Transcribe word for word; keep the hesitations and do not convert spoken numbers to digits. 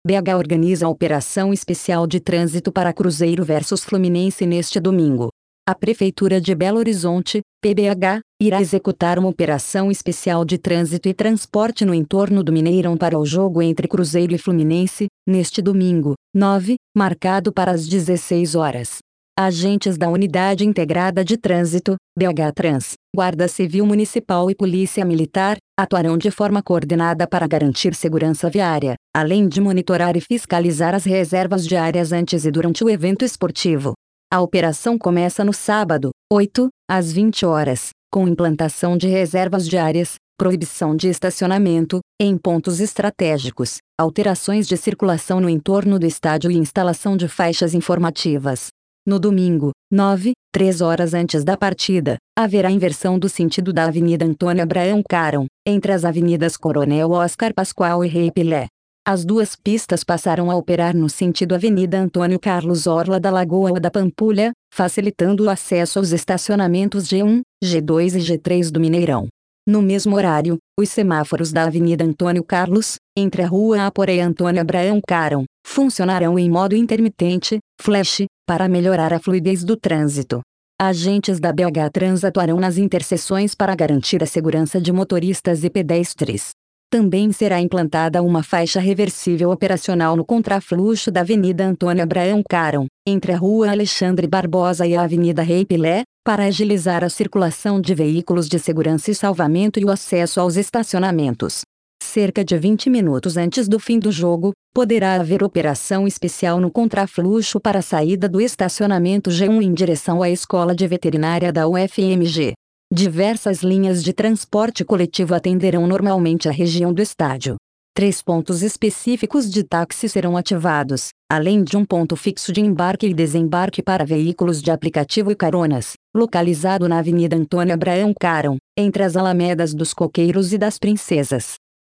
B H organiza a operação especial de trânsito para Cruzeiro versus Fluminense neste domingo. A Prefeitura de Belo Horizonte, P B H, irá executar uma operação especial de trânsito e transporte no entorno do Mineirão para o jogo entre Cruzeiro e Fluminense, neste domingo, nove, marcado para as dezesseis horas. Agentes da Unidade Integrada de Trânsito, B H Trans, Guarda Civil Municipal e Polícia Militar, atuarão de forma coordenada para garantir segurança viária, além de monitorar e fiscalizar as reservas diárias antes e durante o evento esportivo. A operação começa no sábado, oito, às vinte horas, com implantação de reservas diárias, proibição de estacionamento, em pontos estratégicos, alterações de circulação no entorno do estádio e instalação de faixas informativas. No domingo, nove, três horas antes da partida, haverá inversão do sentido da Avenida Antônio Abraão Caron, entre as avenidas Coronel Oscar Pascoal e Rei Pelé. As duas pistas passarão a operar no sentido Avenida Antônio Carlos Orla da Lagoa ou da Pampulha, facilitando o acesso aos estacionamentos G um, G dois e G três do Mineirão. No mesmo horário, os semáforos da Avenida Antônio Carlos, entre a Rua Aporé e Antônio Abraão Caron, funcionarão em modo intermitente, flash, para melhorar a fluidez do trânsito. Agentes da B H Trans atuarão nas interseções para garantir a segurança de motoristas e pedestres. Também será implantada uma faixa reversível operacional no contrafluxo da Avenida Antônio Abraão Caron, entre a Rua Alexandre Barbosa e a Avenida Rei Pelé, para agilizar a circulação de veículos de segurança e salvamento e o acesso aos estacionamentos. Cerca de vinte minutos antes do fim do jogo, poderá haver operação especial no contrafluxo para a saída do estacionamento G um em direção à Escola de Veterinária da U F M G. Diversas linhas de transporte coletivo atenderão normalmente a região do estádio. Três pontos específicos de táxi serão ativados, além de um ponto fixo de embarque e desembarque para veículos de aplicativo e caronas, localizado na Avenida Antônio Abraão Caron, entre as alamedas dos Coqueiros e das Princesas.